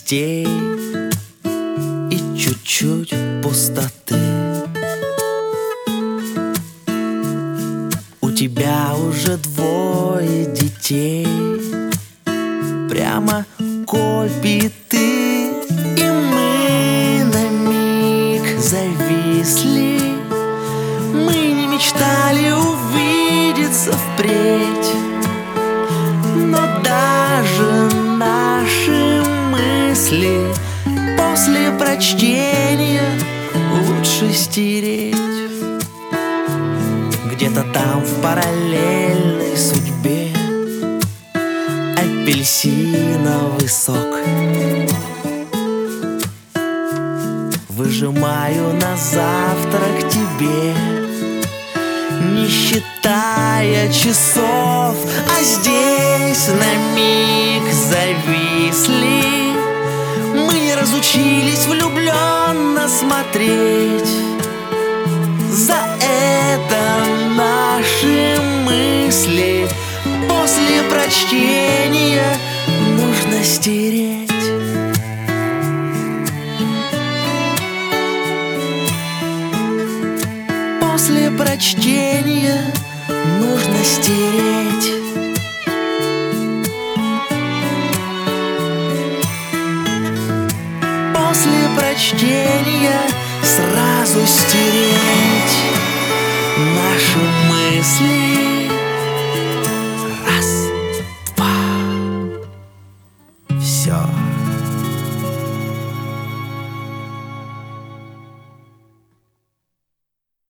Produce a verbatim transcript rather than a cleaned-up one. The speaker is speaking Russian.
грустей и чуть-чуть пустоты. У тебя уже двое детей, прямо копии ты, и мы на миг зависли. Мы не мечтали увидеться впредь, но даже наши мысли после прочтения лучше стереть. Где-то там в параллельной судьбе апельсиновый сок выжимаю на завтрак тебе, не считая часов. А здесь на миг зависли. Мы не разучились влюбленно смотреть. За это наши мысли после прочтения нужно стереть. После прочтения нужно стереть. После прочтения сразу стереть наши мысли